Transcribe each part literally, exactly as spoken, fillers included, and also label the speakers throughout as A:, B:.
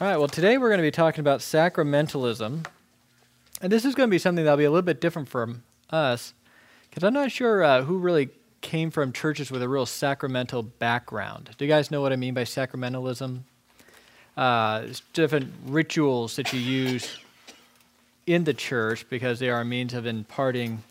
A: All right, well, today we're going to be talking about sacramentalism. And this is going to be something that'll be a little bit different from us, because I'm not sure uh, who really came from churches with a real sacramental background. Do you guys know what I mean by sacramentalism? Uh, it's different rituals that you use in the church because they are a means of imparting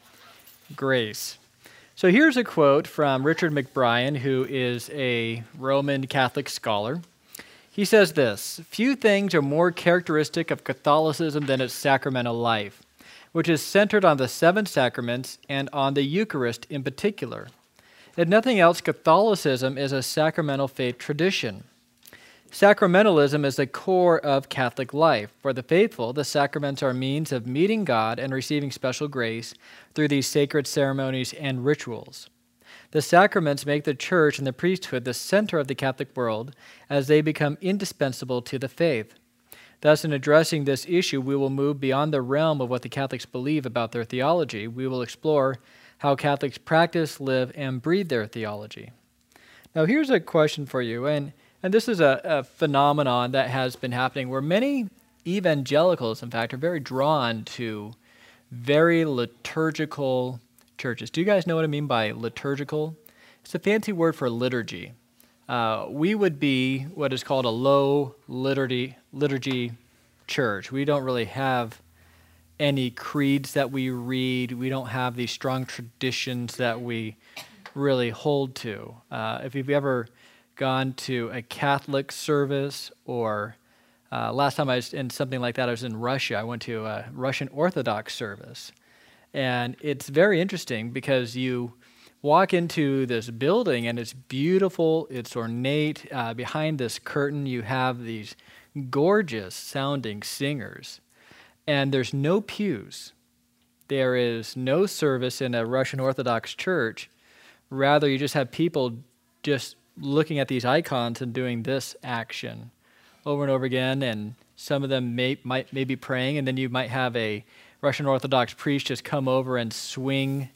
A: grace. So here's a quote from Richard McBrien, who is a Roman Catholic scholar. He says this: "Few things are more characteristic of Catholicism than its sacramental life, which is centered on the seven sacraments and on the Eucharist in particular. If nothing else, Catholicism is a sacramental faith tradition. Sacramentalism is the core of Catholic life. For the faithful, the sacraments are a means of meeting God and receiving special grace through these sacred ceremonies and rituals. The sacraments make the church and the priesthood the center of the Catholic world as they become indispensable to the faith. Thus, in addressing this issue, we will move beyond the realm of what the Catholics believe about their theology. We will explore how Catholics practice, live, and breathe their theology." Now, here's a question for you, and, and this is a, a phenomenon that has been happening where many evangelicals, in fact, are very drawn to very liturgical churches. Do you guys know what I mean by liturgical? It's a fancy word for liturgy. Uh, we would be what is called a low liturgy liturgy church. We don't really have any creeds that we read. We don't have these strong traditions that we really hold to. Uh, if you've ever gone to a Catholic service, or uh, last time I was in something like that, I was in Russia. I went to a Russian Orthodox service. And it's very interesting because you walk into this building and it's beautiful, it's ornate. Uh, behind this curtain, you have these gorgeous sounding singers. And there's no pews. There is no service in a Russian Orthodox church. Rather, you just have people just looking at these icons and doing this action over and over again. And some of them may, might may be praying, and then you might have a Russian Orthodox priest just come over and swing,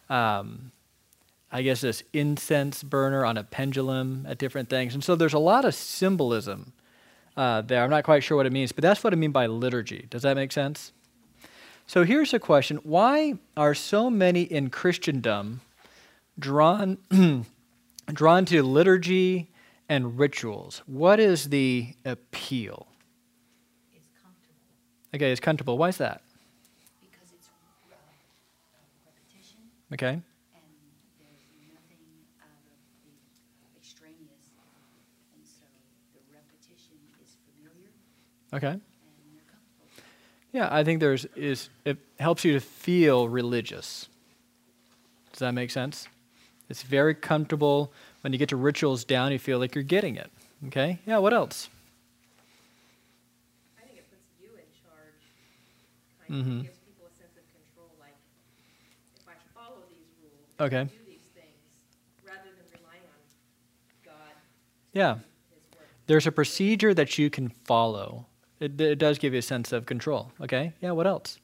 A: um, I guess, this incense burner on a pendulum at different things. And so there's a lot of symbolism uh, there. I'm not quite sure what it means, but that's what I mean by liturgy. Does that make sense? So here's a question. Why are so many in Christendom drawn, drawn to liturgy and rituals? What is the appeal?
B: It's comfortable.
A: Okay, it's comfortable. Why is that? Okay.
B: And there's nothing out of the extraneous, and so the repetition is familiar.
A: Okay.
B: And they're comfortable.
A: Yeah, I think there's is it helps you to feel religious. Does that make sense? It's very comfortable. When you get to rituals down, you feel like you're getting it. Okay. Yeah. What else?
C: I think it puts you in charge. Kind
A: Mm-hmm.
C: of gives people a sense of control. Like, if I follow these rules,
A: Okay.
C: do these things, rather than relying on God.
A: Yeah.
C: His word.
A: There's a procedure that you can follow. It, it does give you a sense of control. Okay. Yeah. What else?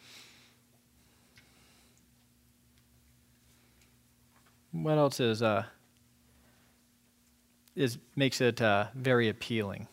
A: What else is uh is makes it uh, very appealing?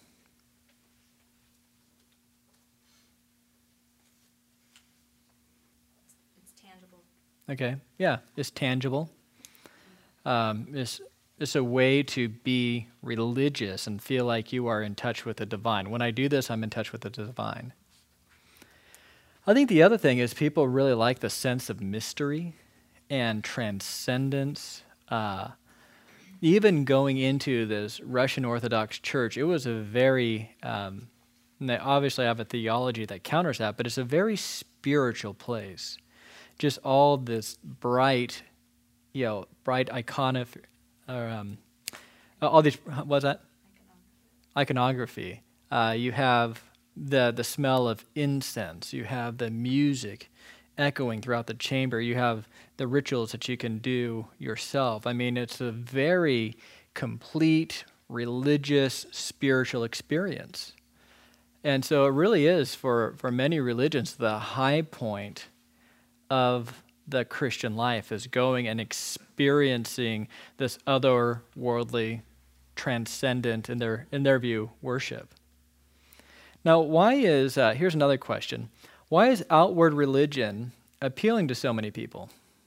B: It's tangible.
A: Okay, yeah, it's tangible. Um, it's, it's a way to be religious and feel like you are in touch with the divine. When I do this, I'm in touch with the divine. I think the other thing is people really like the sense of mystery and transcendence. Uh, even going into this Russian Orthodox church, it was a very, um, and they obviously have a theology that counters that, but it's a very spiritual place. Just all this bright, you know, bright iconography, or um, all these, what was that? Iconography. Uh, you have the the smell of incense. You have the music echoing throughout the chamber. You have the rituals that you can do yourself. I mean, it's a very complete religious, spiritual experience. And so it really is, for, for many religions, the high point of the Christian life is going and experiencing this otherworldly, transcendent, in their in their view, worship. Now, why is, uh, here's another question. Why is outward religion appealing to so many people?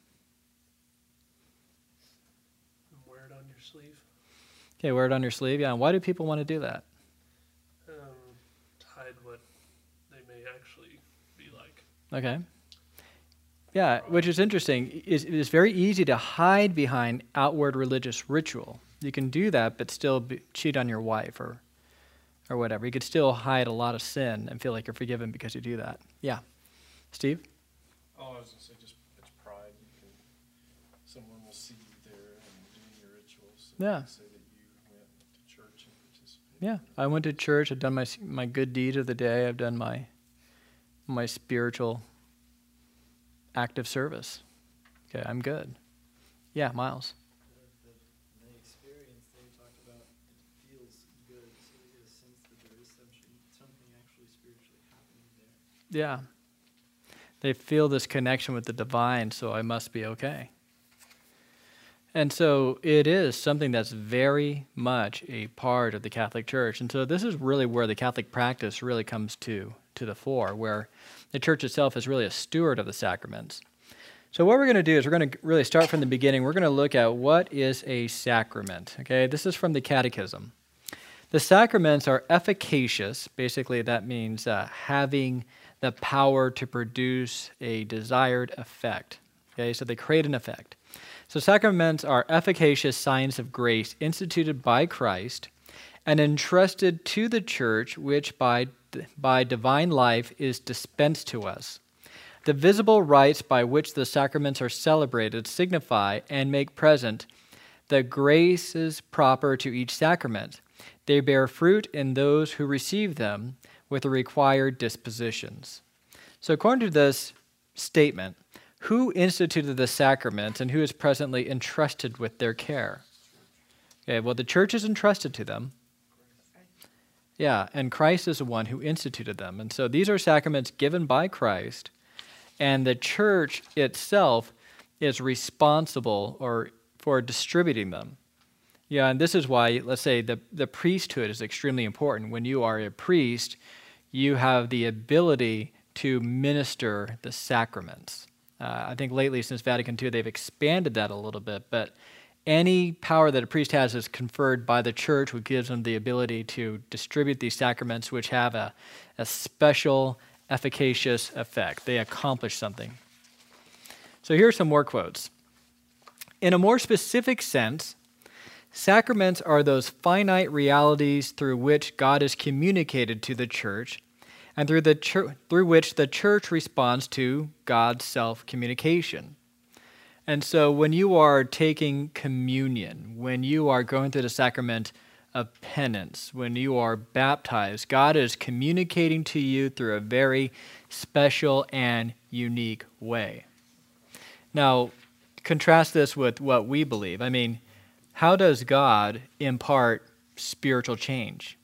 D: Wear it on your sleeve.
A: Okay, wear it on your sleeve. Yeah, and why do people want to do that?
D: Um, to hide what they may actually be like.
A: Okay. Yeah, which is interesting. It's, it is very easy to hide behind outward religious ritual. You can do that, but still be, cheat on your wife or or whatever. You could still hide a lot of sin and feel like you're forgiven because you do that. Yeah. Steve?
E: Oh, I was going to say just it's pride. You can, someone will see you there and doing your rituals. So
A: Yeah.
E: you can say that you went to church and participated.
A: Yeah, I went to church. I've done my my good deed of the day. I've done my my spiritual act of service. Okay, I'm good. Yeah, Miles.
F: The, the, the experience they talked about, it feels good, so you get a sense that there is something, something actually spiritually happening there.
A: Yeah. They feel this connection with the divine, so I must be okay. And so it is something that's very much a part of the Catholic Church. And so this is really where the Catholic practice really comes to, to the fore, where the Church itself is really a steward of the sacraments. So what we're going to do is we're going to really start from the beginning. We're going to look at what is a sacrament. Okay, this is from the Catechism. The sacraments are efficacious. Basically, that means uh, having the power to produce a desired effect. Okay, so they create an effect. So sacraments are efficacious signs of grace instituted by Christ and entrusted to the Church, which by, by divine life is dispensed to us. The visible rites by which the sacraments are celebrated signify and make present the graces proper to each sacrament. They bear fruit in those who receive them with the required dispositions. So according to this statement, who instituted the sacraments and who is presently entrusted with their care? Okay, well, the Church is entrusted to them. Yeah, and Christ is the one who instituted them. And so these are sacraments given by Christ, and the Church itself is responsible or for distributing them. Yeah, and this is why, let's say, the, the priesthood is extremely important. When you are a priest, you have the ability to minister the sacraments. Uh, I think lately, since Vatican Two, they've expanded that a little bit, but any power that a priest has is conferred by the Church, which gives them the ability to distribute these sacraments, which have a, a special, efficacious effect. They accomplish something. So here are some more quotes. In a more specific sense, sacraments are those finite realities through which God is communicated to the Church and through the chur- through which the Church responds to God's self-communication. And so when you are taking communion, when you are going through the sacrament of penance, when you are baptized, God is communicating to you through a very special and unique way. Now, contrast this with what we believe. I mean, how does God impart spiritual change?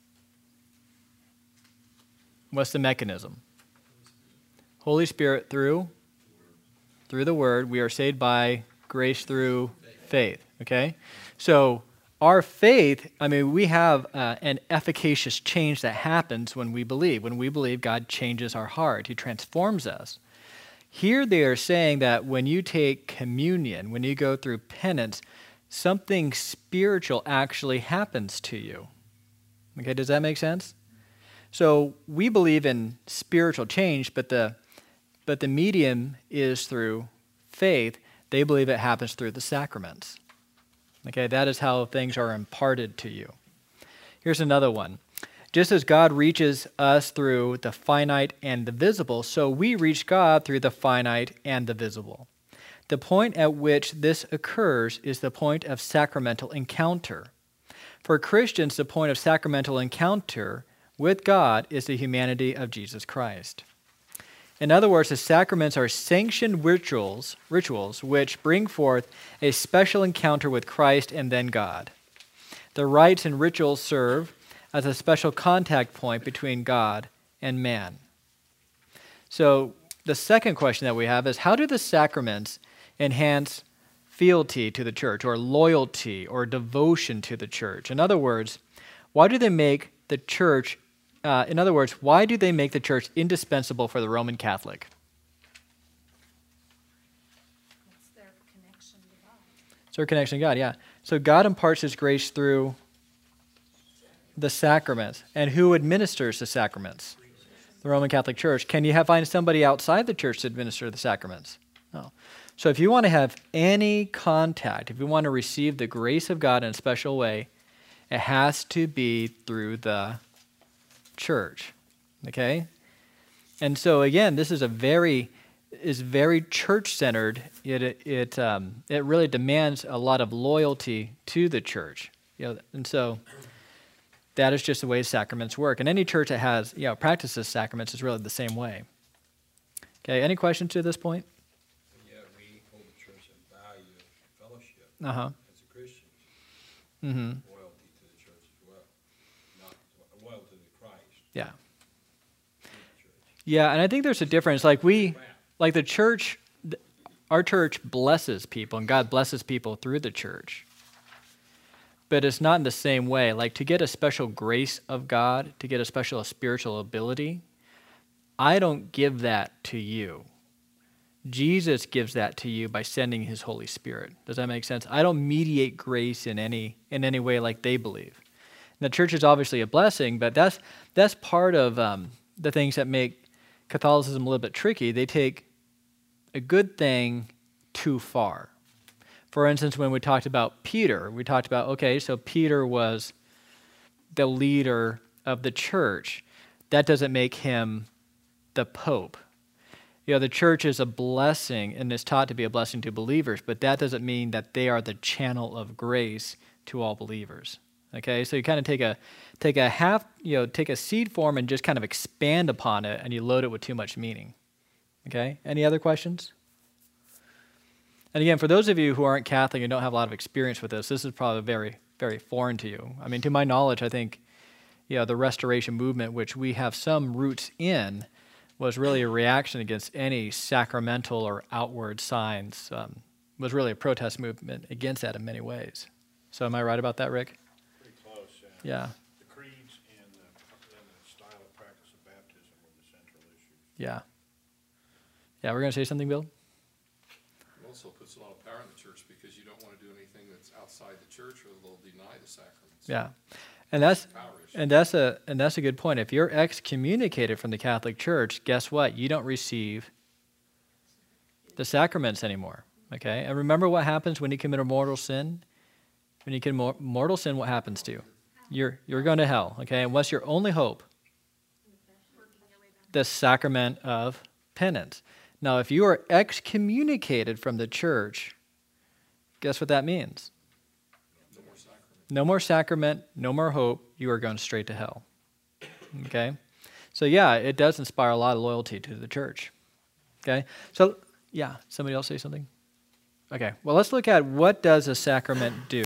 A: What's the mechanism? Holy Spirit through? Through the Word. We are saved by grace through faith. Okay? So our faith, I mean, we have uh, an efficacious change that happens when we believe. When we believe, God changes our heart. He transforms us. Here they are saying that when you take communion, when you go through penance, something spiritual actually happens to you. Okay, does that make sense? So we believe in spiritual change, but the but the medium is through faith. They believe it happens through the sacraments. Okay, that is how things are imparted to you. Here's another one. Just as God reaches us through the finite and the visible, so we reach God through the finite and the visible. The point at which this occurs is the point of sacramental encounter. For Christians, the point of sacramental encounter with God is the humanity of Jesus Christ. In other words, the sacraments are sanctioned rituals, rituals which bring forth a special encounter with Christ and then God. The rites and rituals serve as a special contact point between God and man. So the second question that we have is, how do the sacraments enhance fealty to the Church or loyalty or devotion to the Church? In other words, why do they make the Church uh, in other words, why do they make the church indispensable for the Roman Catholic?
C: It's their connection to God.
A: It's our connection to God, yeah. So God imparts his grace through the sacraments. And who administers the sacraments? The Roman Catholic Church. Can you have, find somebody outside the church to administer the sacraments? No. So if you want to have any contact, if you want to receive the grace of God in a special way, it has to be through the church. Okay? And so again, this is a very is very church-centered. It it um, it really demands a lot of loyalty to the church. You know, and so that is just the way sacraments work. And any church that has, you know, practices sacraments is really the same way. Okay, any questions to this point?
G: Yeah, we hold the church in value of fellowship
A: Uh-huh.
G: as a Christian.
A: Mm-hmm.
G: Loyalty to the church as well. Not loyalty to Christ.
A: Yeah.
G: in the church.
A: Yeah, and I think there's a difference. Like we, like the church, th- our church blesses people, and God blesses people through the church. But it's not in the same way. Like to get a special grace of God, to get a special spiritual ability, I don't give that to you. Jesus gives that to you by sending his Holy Spirit. Does that make sense? I don't mediate grace in any in any way like they believe. And the church is obviously a blessing, but that's that's part of um, the things that make Catholicism a little bit tricky. They take a good thing too far. For instance, when we talked about Peter, we talked about, okay, so Peter was the leader of the church. That doesn't make him the Pope. You know, the church is a blessing and is taught to be a blessing to believers, but that doesn't mean that they are the channel of grace to all believers. Okay, so you kind of take a take a half, you know, take a seed form and just kind of expand upon it, and you load it with too much meaning. Okay, any other questions? And again, for those of you who aren't Catholic and don't have a lot of experience with this, this is probably very, very foreign to you. I mean, to my knowledge, I think, you know, the Restoration movement, which we have some roots in, was really a reaction against any sacramental or outward signs. Um, was really a protest movement against that in many ways. So am I right about that, Rick?
H: Pretty close,
A: Yeah.
H: yeah. The creeds and the, and the style of practice of baptism were the central issues.
A: Yeah. Yeah, we're going to say something, Bill?
I: It also puts a lot of power in the church because you don't want to do anything that's outside the church or they'll deny the sacraments.
A: Yeah. And that's
I: Power issue.
A: and that's a and that's a good point. If you're excommunicated from the Catholic Church, guess what? You don't receive the sacraments anymore. Okay? And remember what happens when you commit a mortal sin? When you commit mortal sin, what happens to you? You're you're going to hell, okay? And what's your only hope? The sacrament of penance. Now, if you are excommunicated from the church, guess what that means?
I: No more sacrament.
A: No more sacrament, no more hope, you are going straight to hell. Okay? So yeah, it does inspire a lot of loyalty to the church. Okay? So, yeah, somebody else say something? Okay, well, let's look at what does a sacrament do.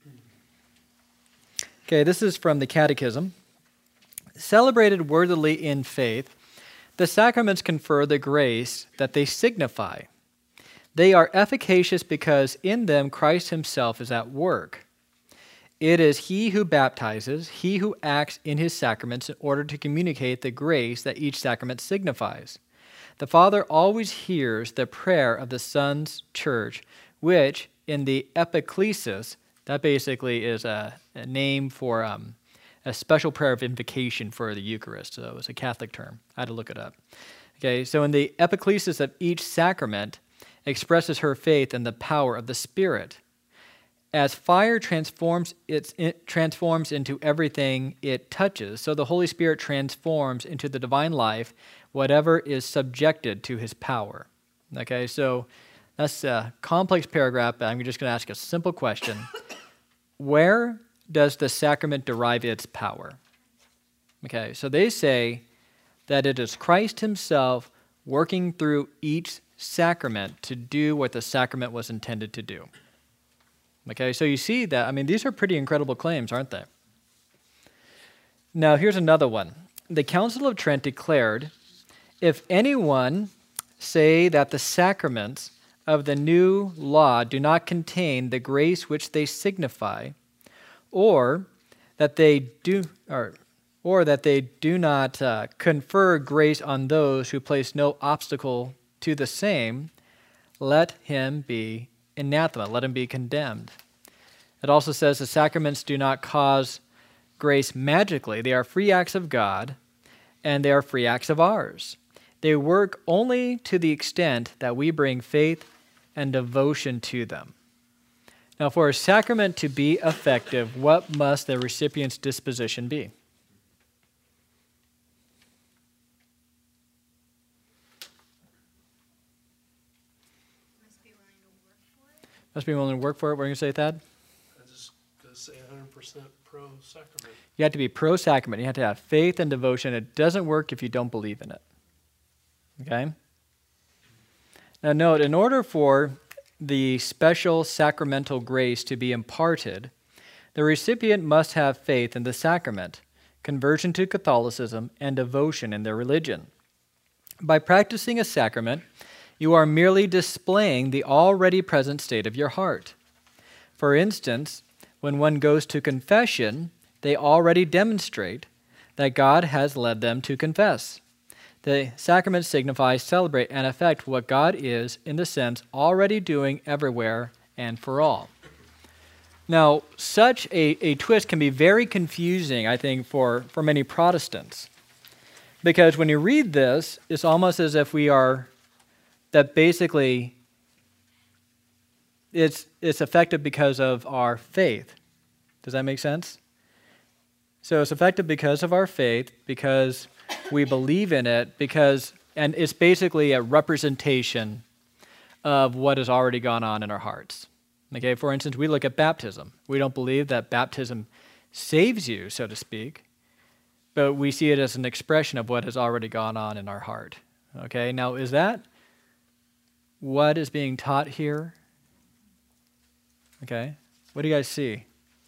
A: Okay, this is from the Catechism. Celebrated worthily in faith, the sacraments confer the grace that they signify. They are efficacious because in them Christ himself is at work. It is he who baptizes, he who acts in his sacraments in order to communicate the grace that each sacrament signifies. The Father always hears the prayer of the Son's church, which in the epiclesis, that basically is a, a name for um, a special prayer of invocation for the Eucharist. So it's a Catholic term. I had to look it up. Okay, so in the epiclesis of each sacrament expresses her faith in the power of the Spirit. As fire transforms its, it transforms into everything it touches, so the Holy Spirit transforms into the divine life whatever is subjected to his power. Okay, so that's a complex paragraph, but I'm just going to ask a simple question. Where does the sacrament derive its power? Okay, so they say that it is Christ himself working through each sacrament to do what the sacrament was intended to do. Okay, so you see that, I mean, these are pretty incredible claims, aren't they? Now, here's another one. The Council of Trent declared, if anyone say that the sacraments of the new law do not contain the grace which they signify, or that they do, or or that they do not uh, confer grace on those who place no obstacle to the same, let him be anathema, let him be condemned. It also says the sacraments do not cause grace magically. They are free acts of God, and they are free acts of ours. They work only to the extent that we bring faith and devotion to them. Now, for a sacrament to be effective, what must the recipient's disposition be?
C: Must be willing to work for it.
A: Must be willing to work for it. What are you going to say, Thad?
D: I just gotta say one hundred percent pro sacrament.
A: You have to be pro-sacrament. You have to have faith and devotion. It doesn't work if you don't believe in it. Okay? Now note, in order for the special sacramental grace to be imparted, the recipient must have faith in the sacrament, conversion to Catholicism, and devotion in their religion. By practicing a sacrament, you are merely displaying the already present state of your heart. For instance, when one goes to confession, they already demonstrate that God has led them to confess. The sacrament signifies, celebrate, and affect what God is, in the sense, already doing everywhere and for all. Now, such a, a twist can be very confusing, I think, for, for many Protestants. Because when you read this, it's almost as if we are, that basically it's, it's effective because of our faith. Does that make sense? So it's effective because of our faith, because we believe in it, because, and it's basically a representation of what has already gone on in our hearts. Okay, for instance, we look at baptism. We don't believe that baptism saves you, so to speak, but we see it as an expression of what has already gone on in our heart. Okay, now is that what is being taught here? Okay, what do you guys see?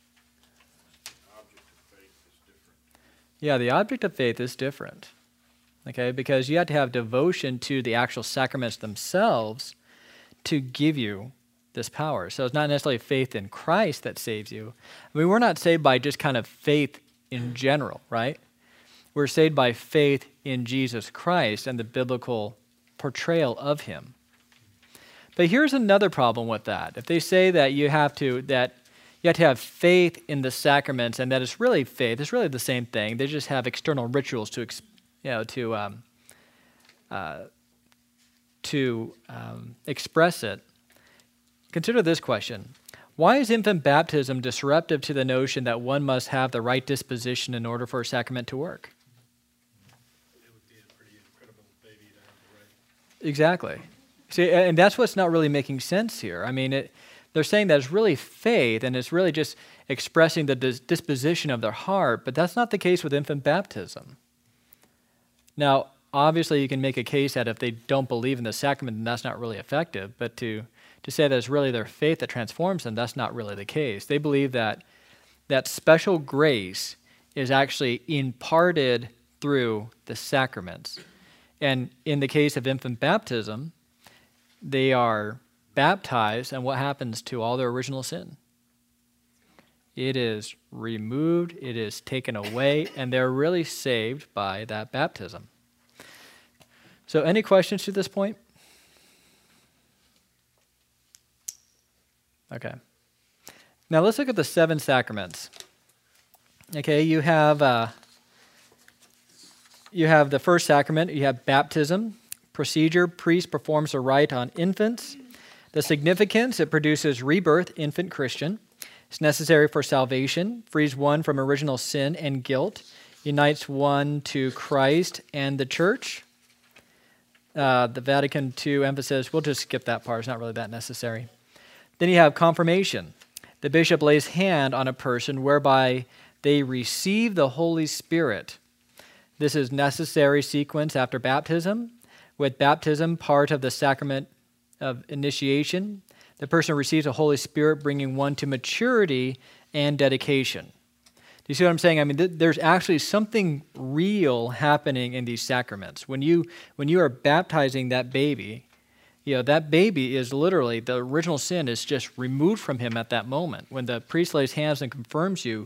A: Yeah, the object of faith is different, okay, because you have to have devotion to the actual sacraments themselves to give you this power. So it's not necessarily faith in Christ that saves you. I mean, we're not saved by just kind of faith in general, right? We're saved by faith in Jesus Christ and the biblical portrayal of him. But here's another problem with that. If they say that you have to, that you have to have faith in the sacraments, and that it's really faith. It's really the same thing. They just have external rituals to, you know, to um, uh, to um, express it. Consider this question: why is infant baptism disruptive to the notion that one must have the right disposition in order for a sacrament to work?
H: It would be a pretty incredible baby to have the right.
A: Exactly. See, and that's what's not really making sense here. I mean, it. They're saying that it's really faith, and it's really just expressing the dis- disposition of their heart, but that's not the case with infant baptism. Now, obviously, you can make a case that if they don't believe in the sacrament, then that's not really effective, but to, to say that it's really their faith that transforms them, that's not really the case. They believe that that special grace is actually imparted through the sacraments. And in the case of infant baptism, they are baptized, and what happens to all their original sin? It is removed, it is taken away, and they're really saved by that baptism. So any questions to this point? Okay. Now let's look at the seven sacraments. Okay, you have uh, you have the first sacrament, you have baptism. Procedure: priest performs a rite on infants. The significance: it produces rebirth, infant Christian. It's necessary for salvation, frees one from original sin and guilt, unites one to Christ and the church. Uh, the Vatican Two emphasis, we'll just skip that part, it's not really that necessary. Then you have confirmation. The bishop lays hand on a person whereby they receive the Holy Spirit. This is necessary sequence after baptism. With baptism, part of the sacrament of initiation, the person receives the Holy Spirit, bringing one to maturity and dedication. Do you see what I'm saying? I mean, th- there's actually something real happening in these sacraments. When you when you are baptizing that baby, you know, that baby is literally, the original sin is just removed from him at that moment. When the priest lays hands and confirms you,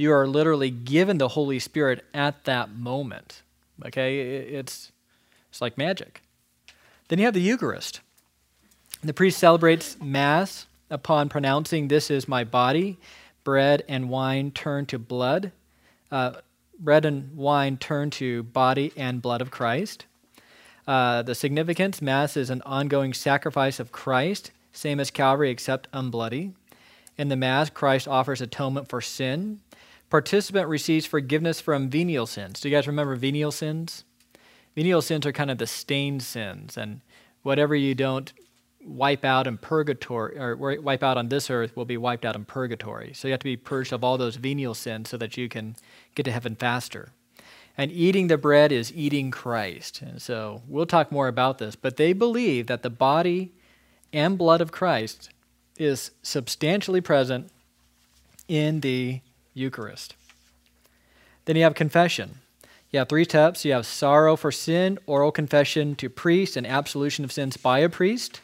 A: You are literally given the Holy Spirit at that moment. Okay, it's it's like magic. Then you have the Eucharist. The priest celebrates Mass upon pronouncing, "This is my body." Bread and wine turn to blood. Uh, bread and wine turn to body and blood of Christ. Uh, the significance: Mass is an ongoing sacrifice of Christ, same as Calvary, except unbloody. In the Mass, Christ offers atonement for sin. Participant receives forgiveness from venial sins. Do you guys remember venial sins? Venial sins are kind of the stained sins, and whatever you don't wipe out in purgatory, or wipe out on this earth, will be wiped out in purgatory. So you have to be purged of all those venial sins so that you can get to heaven faster. And eating the bread is eating Christ. And so we'll talk more about this, but they believe that the body and blood of Christ is substantially present in the Eucharist. Then you have confession. You have three steps. You have sorrow for sin, oral confession to priest, and absolution of sins by a priest.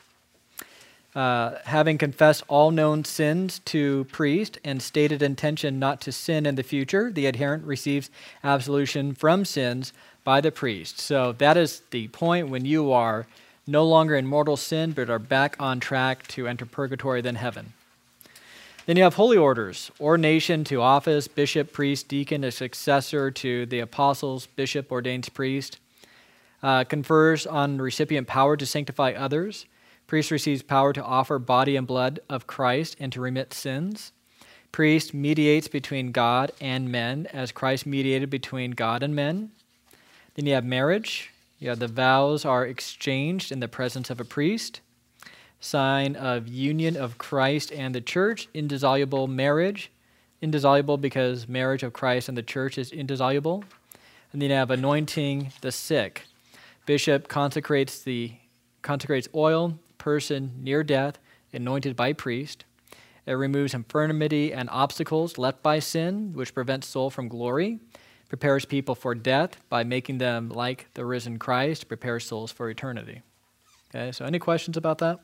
A: Uh, having confessed all known sins to priest and stated intention not to sin in the future, the adherent receives absolution from sins by the priest. So that is the point when you are no longer in mortal sin, but are back on track to enter purgatory, then heaven. Then you have holy orders: ordination to office, bishop, priest, deacon, a successor to the apostles, bishop ordains priest, uh, confers on recipient power to sanctify others. Priest receives power to offer body and blood of Christ and to remit sins. Priest mediates between God and men as Christ mediated between God and men. Then you have marriage. You have the vows are exchanged in the presence of a priest. Sign of union of Christ and the church, indissoluble marriage. Indissoluble because marriage of Christ and the church is indissoluble. And then you have anointing the sick. Bishop consecrates the consecrates oil, person near death, anointed by priest. It removes infirmity and obstacles left by sin, which prevents soul from glory. Prepares people for death by making them like the risen Christ. Prepares souls for eternity. Okay, so any questions about that?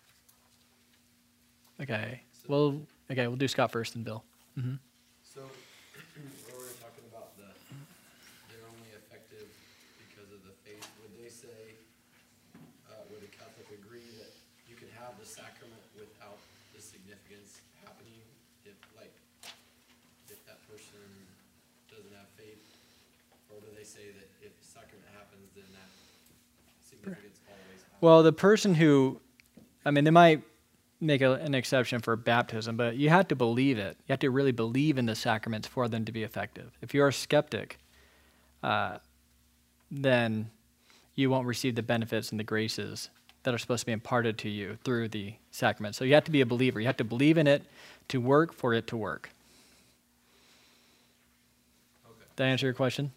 A: Okay, well, okay, we'll do Scott first and Bill. Mm-hmm.
F: So, what we're talking about, the they're only effective because of the faith. Would they say, uh, would a Catholic agree that you can have the sacrament without the significance happening? If, like, if that person doesn't have faith, or do they say that if the sacrament happens, then that significance always happens?
A: Well, the person who, I mean, they might make a, an exception for baptism, but you have to believe it. You have to really believe in the sacraments for them to be effective. If you're a skeptic, uh, then you won't receive the benefits and the graces that are supposed to be imparted to you through the sacrament. So you have to be a believer. You have to believe in it to work for it to work.
F: Okay.
A: Did that answer your question?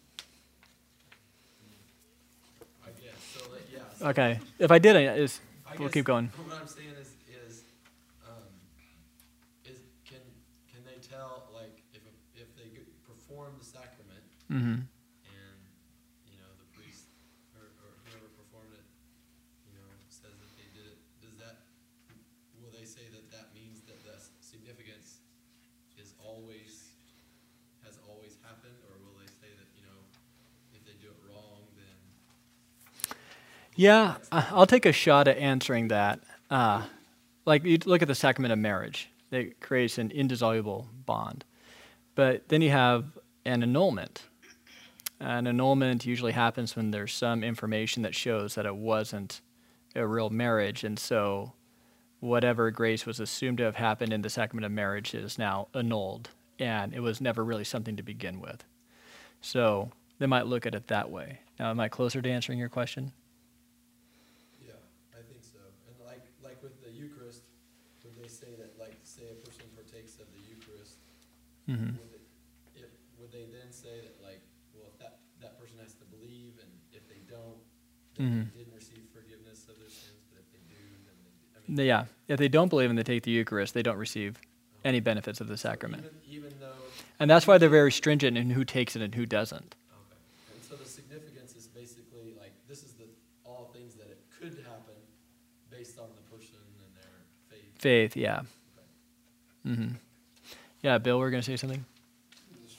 F: I guess, so, that, yeah. So
A: Okay. If I didn't, is
F: I
A: we'll
F: guess
A: keep going.
F: What I'm saying is, is, um, is can can they tell, like, if a, if they g- perform the sacrament
A: Mm-hmm.
F: and you know the priest or, or whoever performed it, you know, says that they did it, does that, will they say that that means that the significance is always has always happened, or will they say that, you know, if they do it wrong, then
A: Yeah, I- I'll take a shot at answering that. Uh, like, you look at the sacrament of marriage. It creates an indissoluble bond. But then you have an annulment. An annulment usually happens when there's some information that shows that it wasn't a real marriage, and so whatever grace was assumed to have happened in the sacrament of marriage is now annulled, and it was never really something to begin with. So they might look at it that way. Now, am I closer to answering your question?
F: yeah, I think so. And like like with the Eucharist, would they say that, like, say a person partakes of the Eucharist,
A: Mm-hmm.
F: would it, if would they then say that, like, well, if that that person has to believe, and if they don't, then
A: Mhm.
F: they didn't receive forgiveness of their sins, but if they do, then they. I mean,
A: Yeah, if they don't believe and they take the Eucharist, they don't receive any benefits of the sacrament.
F: Even, even though.
A: And that's why they're very stringent in who takes it and who doesn't.
F: Okay. And so the significance is basically, like, this is the all things that it could happen based on the person and their faith.
A: Faith, yeah.
F: Okay.
A: Mm-hmm. Yeah, Bill, we're going to say something?
H: The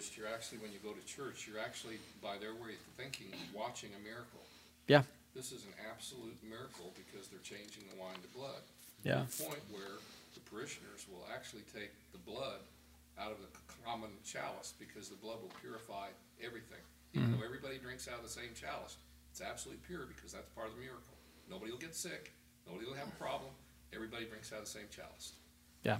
I: Eucharist, you're actually, when you go to church, you're actually, by their way of thinking, watching a miracle.
A: Yeah.
I: This is an absolute miracle because they're changing the wine to blood.
A: Yeah.
I: To the point where the parishioners will actually take the blood out of the common chalice because the blood will purify everything. Even though everybody drinks out of the same chalice, it's absolutely pure because that's part of the miracle. Nobody will get sick. Nobody will have a problem. Everybody drinks out of the same chalice.
A: Yeah.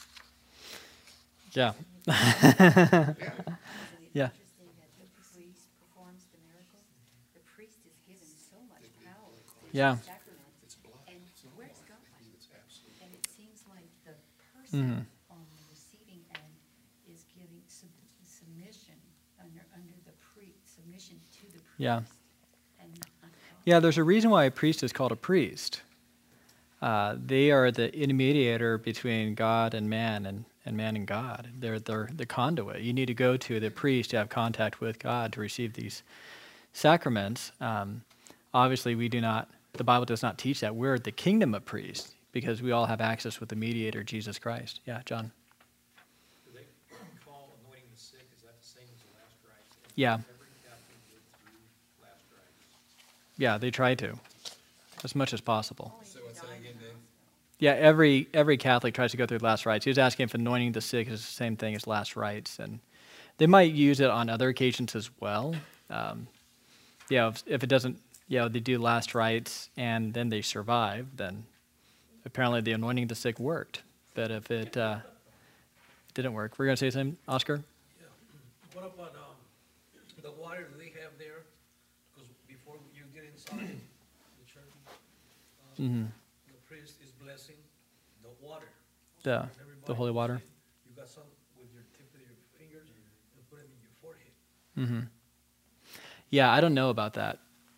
A: Yeah.
I: Yeah.
B: Isn't it
A: Yeah.
B: interesting that the priest performs the miracle? The priest is given so much power through
A: Yeah.
B: the sacrament.
I: It's blood.
B: And
I: It's not
B: where's
I: blood.
B: God?
I: It's absolute.
B: And it seems like the person
A: Mhm.
B: on the receiving end is giving sub- submission under, under the pre, submission to the priest.
A: Yeah.
B: And not God.
A: Yeah, there's a reason why a priest is called a priest. Uh, they are the intermediator between God and man, and, and man and God. They're, they're the conduit. You need to go to the priest to have contact with God to receive these sacraments. Um, obviously, we do not, the Bible does not teach that. We're the kingdom of priests because we all have access with the mediator, Jesus Christ. Yeah, John?
E: Do they call anointing the sick, is that the same as the last rites?
A: Yeah.
E: Every Catholic did through last rites.
A: Yeah, they try to, as much as possible.
B: Only
F: So
B: if you
F: what's that
B: die in
F: again,
B: the
F: Dave?
B: hospital.
A: Yeah, every every Catholic tries to go through the last rites. He was asking if anointing the sick is the same thing as last rites, and they might use it on other occasions as well. Um, yeah, if, if it doesn't, you know, they do last rites and then they survive, then apparently the anointing the sick worked. But if it uh, didn't work, we're gonna say something, Oscar?
J: Yeah. What about, um, the water they have there? Because before you get inside the church, um,
A: Mm-hmm.
J: the priest is blessing the water.
A: The
J: And
A: the
J: everybody
A: holy
J: puts
A: water.
J: it- You got some with your tip of your fingers and put it in your forehead.
A: Mm-hmm. Yeah, I don't know about that.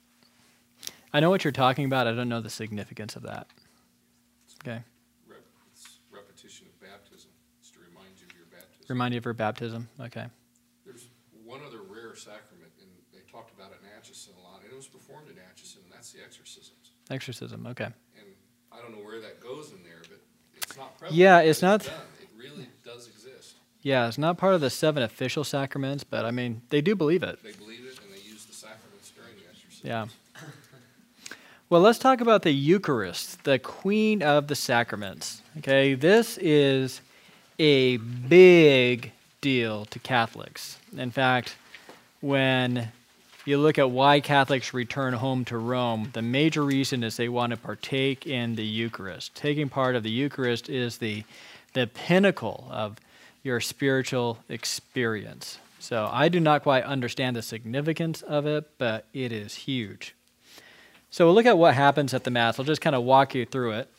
A: I know what you're talking about. I don't know the significance of that. Okay.
I: Rep- It's repetition of baptism. It's to remind you of your baptism.
A: Remind you of your baptism. Okay.
I: There's one other rare sacrament, and they talked about it in Atchison a lot, and it was performed in Atchison, and that's the exorcisms.
A: Exorcism. Okay.
I: And I don't know where that goes in there, but it's not prevalent.
A: Yeah,
I: but
A: it's not-
I: done. It really does exist.
A: Yeah, it's not part of the seven official sacraments, but I mean, they do believe it.
I: They believe it, and they use the sacraments during the exorcism.
A: Yeah. Well, let's talk about the Eucharist, the queen of the sacraments. Okay, this is a big deal to Catholics. In fact, when you look at why Catholics return home to Rome, the major reason is they want to partake in the Eucharist. Taking part of the Eucharist is the, the pinnacle of your spiritual experience. So I do not quite understand the significance of it, but it is huge. So we'll look at what happens at the Mass. I'll just kind of walk you through it.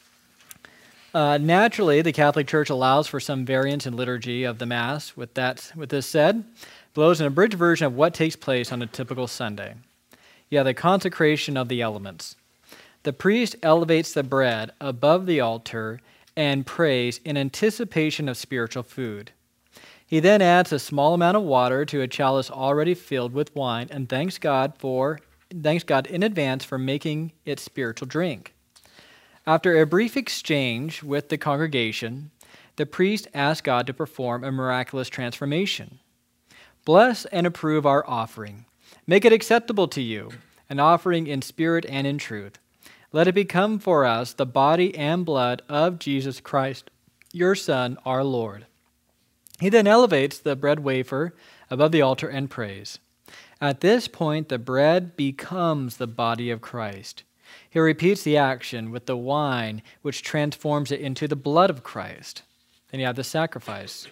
A: Uh, naturally, the Catholic Church allows for some variance in liturgy of the Mass. With that, with this said, below is an abridged version of what takes place on a typical Sunday. You have the consecration of the elements. The priest elevates the bread above the altar and prays in anticipation of spiritual food. He then adds a small amount of water to a chalice already filled with wine and thanks God for thanks God in advance for making it spiritual drink. After a brief exchange with the congregation, the priest asks God to perform a miraculous transformation. Bless and approve our offering. Make it acceptable to you, an offering in spirit and in truth. Let it become for us the body and blood of Jesus Christ, your Son, our Lord. He then elevates the bread wafer above the altar and prays. At this point, the bread becomes the body of Christ. He repeats the action with the wine, which transforms it into the blood of Christ. Then you have the sacrifice.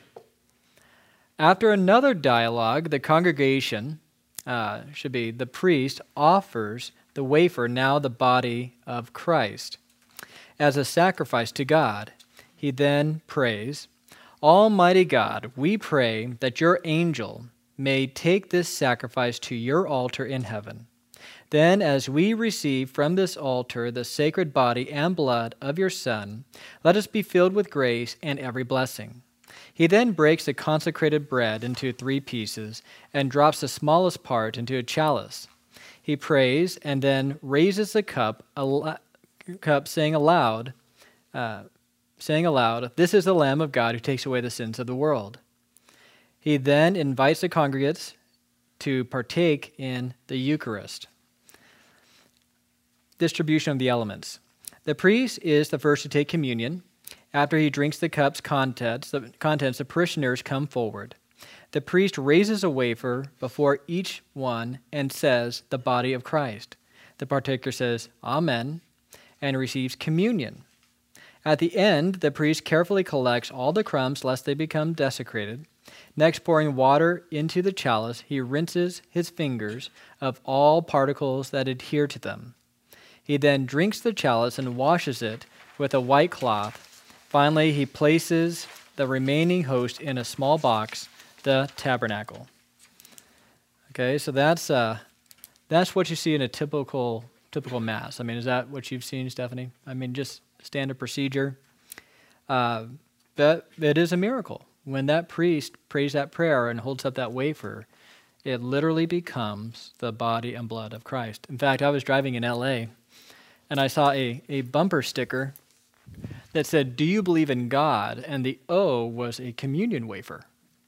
A: After another dialogue, the congregation, uh, should be the priest, offers the wafer, now the body of Christ, as a sacrifice to God. He then prays, Almighty God, we pray that your angel may take this sacrifice to your altar in heaven. Then, as we receive from this altar the sacred body and blood of your Son, let us be filled with grace and every blessing. He then breaks the consecrated bread into three pieces and drops the smallest part into a chalice. He prays and then raises the cup, al- cup saying aloud, uh, saying aloud, "This is the Lamb of God who takes away the sins of the world." He then invites the congregates to partake in the Eucharist. Distribution of the elements. The priest is the first to take communion. After he drinks the cup's contents, the contents, the parishioners come forward. The priest raises a wafer before each one and says, "The body of Christ." The partaker says, "Amen," and receives communion. At the end, the priest carefully collects all the crumbs lest they become desecrated. Next, pouring water into the chalice, he rinses his fingers of all particles that adhere to them. He then drinks the chalice and washes it with a white cloth. Finally, he places the remaining host in a small box, the tabernacle. Okay, so that's uh, that's what you see in a typical typical mass. I mean, is that what you've seen, Stephanie? I mean, just standard procedure. Uh, but it is a miracle. When that priest prays that prayer and holds up that wafer, it literally becomes the body and blood of Christ. In fact, I was driving in L A, and I saw a, a bumper sticker that said, "Do you believe in God?" And the O was a communion wafer.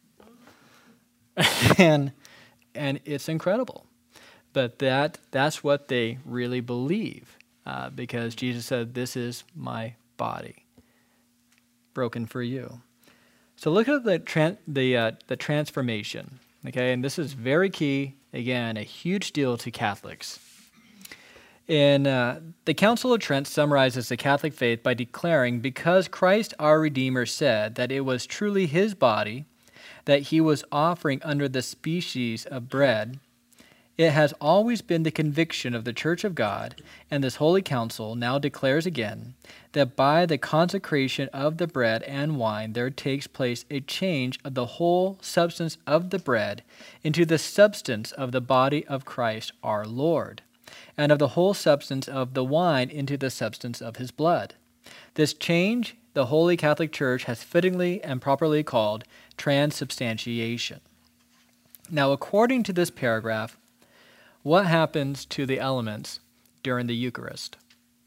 A: and and it's incredible. But that that's what they really believe, uh, because Jesus said, "This is my body, broken for you." So look at the tran- the uh, the transformation, okay? And this is very key. Again, a huge deal to Catholics. In uh, the Council of Trent summarizes the Catholic faith by declaring, because Christ our Redeemer said that it was truly his body that he was offering under the species of bread, it has always been the conviction of the Church of God, and this Holy Council now declares again, that by the consecration of the bread and wine there takes place a change of the whole substance of the bread into the substance of the body of Christ our Lord, and of the whole substance of the wine into the substance of his blood. This change the Holy Catholic Church has fittingly and properly called transubstantiation. Now, according to this paragraph, what happens to the elements during the Eucharist?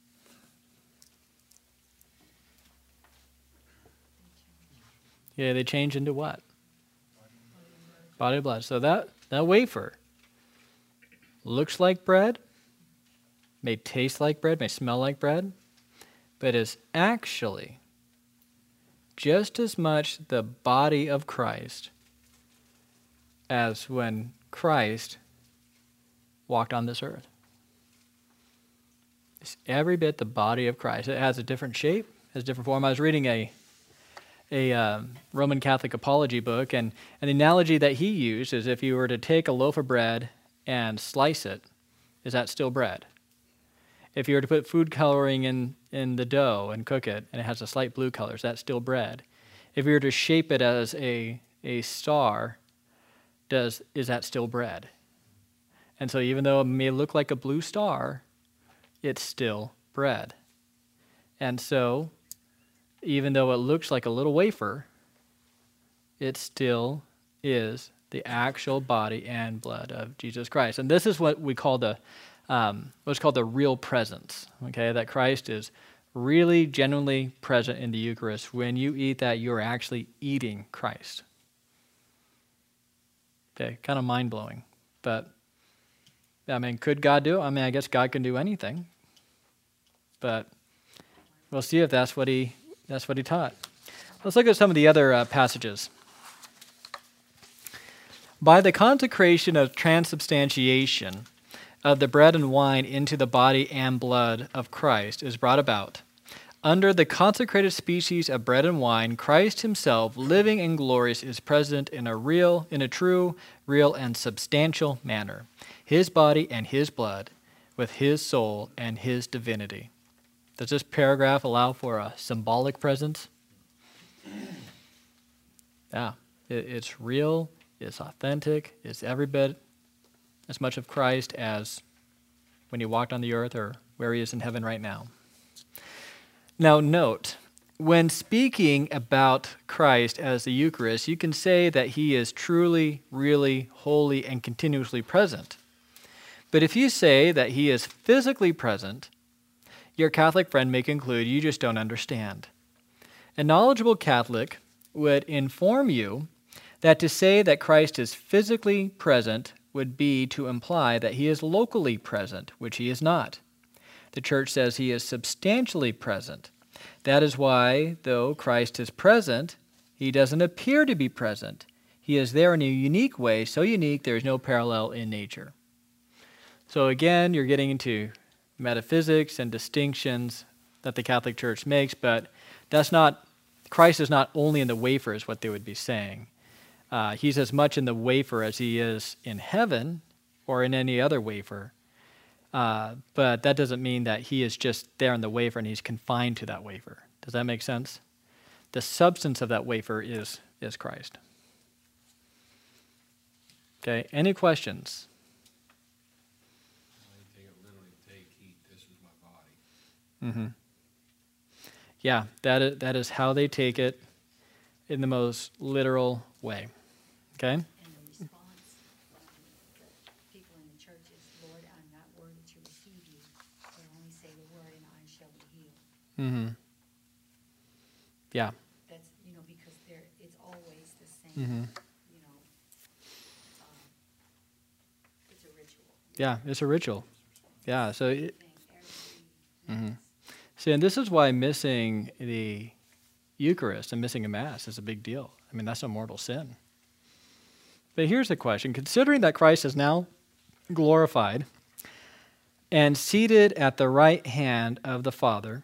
A: Yeah, they change into what? Body and blood. So that, that wafer looks like bread, may taste like bread, may smell like bread, but is actually just as much the body of Christ as when Christ walked on this earth. It's every bit the body of Christ. It has a different shape, has a different form. I was reading a a um, Roman Catholic apology book, and, and the analogy that he used is if you were to take a loaf of bread and slice it, is that still bread? If you were to put food coloring in, in the dough and cook it, and it has a slight blue color, is that still bread? If you were to shape it as a, a star, does is that still bread? And so even though it may look like a blue star, it's still bread. And so even though it looks like a little wafer, it still is the actual body and blood of Jesus Christ. And this is what we call the um, what's called the real presence. Okay, that Christ is really genuinely present in the Eucharist. When you eat that, you're actually eating Christ. Okay, kind of mind blowing, but I mean, could God do it? I mean, I guess God can do anything, but we'll see if that's what he that's what he taught. Let's look at some of the other uh, passages. By the consecration of transubstantiation of the bread and wine into the body and blood of Christ is brought about. Under the consecrated species of bread and wine, Christ himself, living and glorious, is present in a real, in a true, real, and substantial manner. His body and his blood, with his soul and his divinity. Does this paragraph allow for a symbolic presence? Yeah, it, it's real, it's authentic, it's every bit as much of Christ as when he walked on the earth or where he is in heaven right now. Now note, when speaking about Christ as the Eucharist, you can say that he is truly, really, wholly, and continuously present. But if you say that he is physically present, your Catholic friend may conclude you just don't understand. A knowledgeable Catholic would inform you that to say that Christ is physically present would be to imply that he is locally present, which he is not. The church says he is substantially present. That is why, though Christ is present, he doesn't appear to be present. He is there in a unique way, so unique there is no parallel in nature. So again, you're getting into metaphysics and distinctions that the Catholic Church makes, but that's not, Christ is not only in the wafer, is what they would be saying. Uh, he's as much in the wafer as he is in heaven or in any other wafer. Uh, but that doesn't mean that he is just there in the wafer and he's confined to that wafer. Does that make sense? The substance of that wafer is, is Christ. Okay, any questions?
G: They take it literally, take, eat, this is my body.
A: Mm-hmm. Yeah, that is, that is how they take it in the most literal way. Okay?
B: And the response from the people in the church is, Lord, I'm not worthy to receive you, but only say the word and I shall be healed.
A: Mm-hmm. Yeah.
B: That's, you know, because there, it's always the same,
A: Mm-hmm.
B: you know, um, it's a ritual.
A: Yeah, it's a ritual. Yeah, so... It,
B: Thing every
A: Mhm.
B: Mass.
A: See, and this is why missing the Eucharist and missing a Mass is a big deal. I mean, that's a mortal sin. But here's the question. Considering that Christ is now glorified and seated at the right hand of the Father,